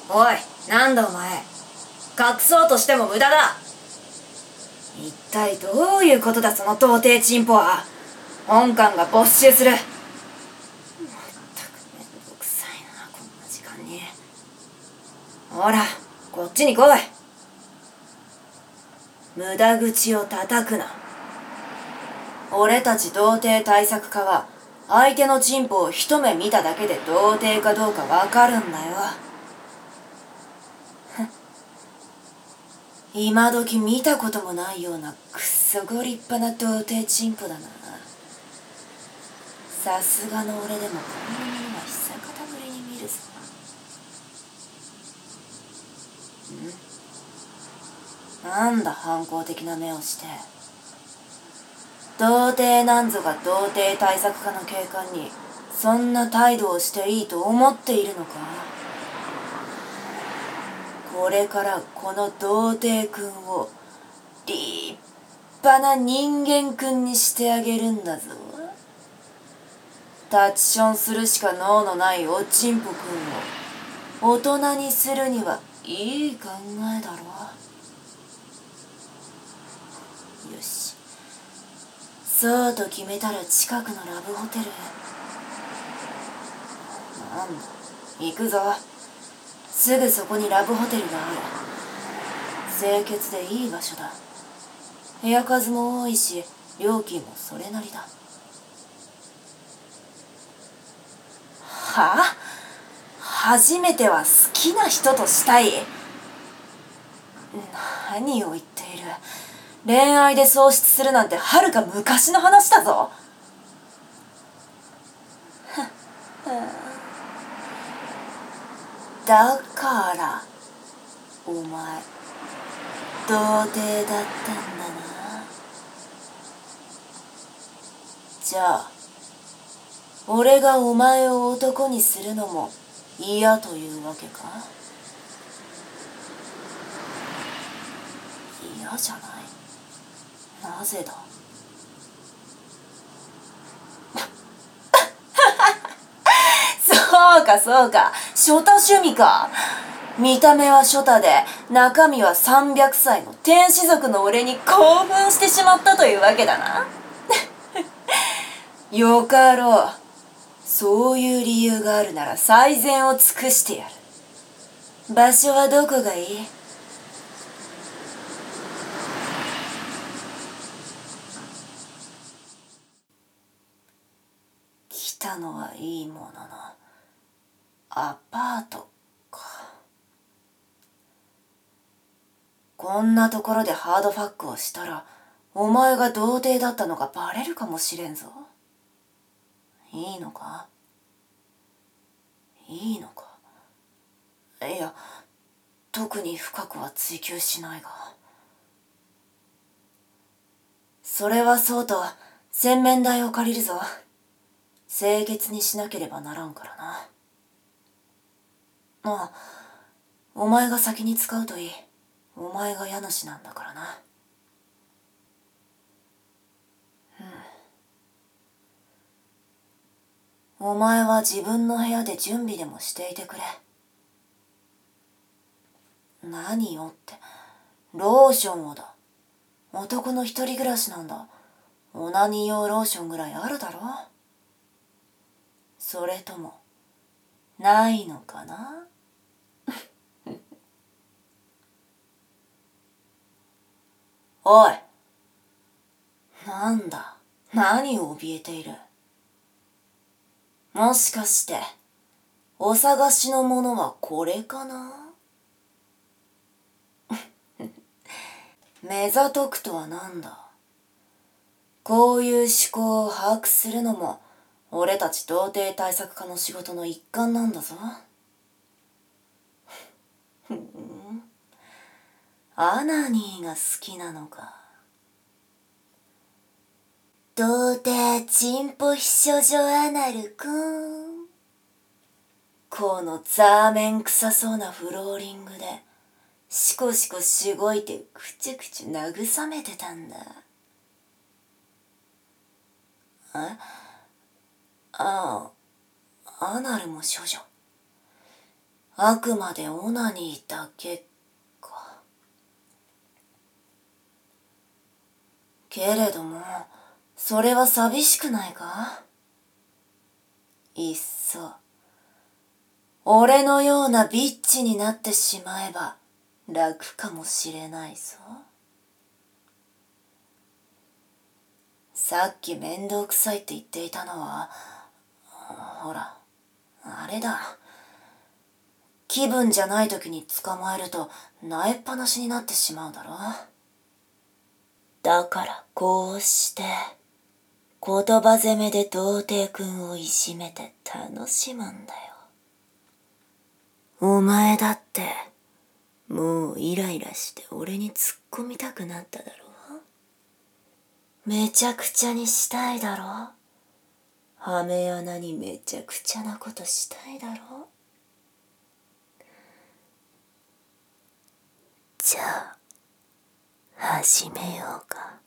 おい、なんだお前。隠そうとしても無駄だ。一体どういうことだ、その童貞チンポは。本官が没収する。まったくめんどくさいな、こんな時間に。ほら、こっちに来い。無駄口を叩くな。俺たち童貞対策課は、相手のチンポを一目見ただけで童貞かどうかわかるんだよ。今時見たこともないようなくっそご立派な童貞チンポだな。さすがの俺でもこんなものは久方ぶりに見るぞ。なんだ反抗的な目をして。童貞なんぞが童貞対策課の警官にそんな態度をしていいと思っているのか。これからこの童貞くんを立派な人間くんにしてあげるんだぞ。タッチションするしか能のないおちんぽくんを大人にするにはいい考えだろ。よし、そうと決めたら近くのラブホテルへ。なんだ、行くぞ。すぐそこにラブホテルがある。清潔でいい場所だ。部屋数も多いし、料金もそれなりだ。はあ？初めては好きな人としたい？何を言っている。恋愛で喪失するなんてはるか昔の話だぞ。だからお前童貞だったんだな。じゃあ俺がお前を男にするのも嫌というわけか。嫌じゃない。なぜだ。そうかそうか、ショタ趣味か。見た目はショタで中身は300歳の天使族の俺に興奮してしまったというわけだな。よかろう。そういう理由があるなら最善を尽くしてやる。場所はどこがいい？来たのはいいもののアパートか。こんなところでハードファックをしたらお前が童貞だったのがバレるかもしれんぞ。いいのか？いいのか？いや、特に深くは追求しないが。それはそうと洗面台を借りるぞ。清潔にしなければならんからな。ああ、お前が先に使うといい。お前が家主なんだからな。お前は自分の部屋で準備でもしていてくれ。何よって、ローションをだ。男の一人暮らしなんだ。オナニー用ローションぐらいあるだろ。それともないのかな。おい、なんだ、何を怯えている。もしかしてお探しのものはこれかな。目ざとくとはなんだ。こういう思考を把握するのも俺たち童貞対策課の仕事の一環なんだぞ。アナニーが好きなのか。童貞チンポ秘書所アナルくん。このザーメン臭そうなフローリングでシコシコしごいてくちゅくちゅ慰めてたんだ。ああ、アナルも処女。 あくまでオナニーだけか。けれども、それは寂しくないか？いっそ、俺のようなビッチになってしまえば楽かもしれないぞ。さっき面倒くさいって言っていたのは、ほら、あれだ。気分じゃない時に捕まえると、萎えっぱなしになってしまうだろ。だからこうして、言葉攻めで童貞くんをいじめて楽しむんだよ。お前だって、もうイライラして俺に突っ込みたくなっただろ。めちゃくちゃにしたいだろ。はめ穴にめちゃくちゃなことしたいだろ。じゃあ、始めようか。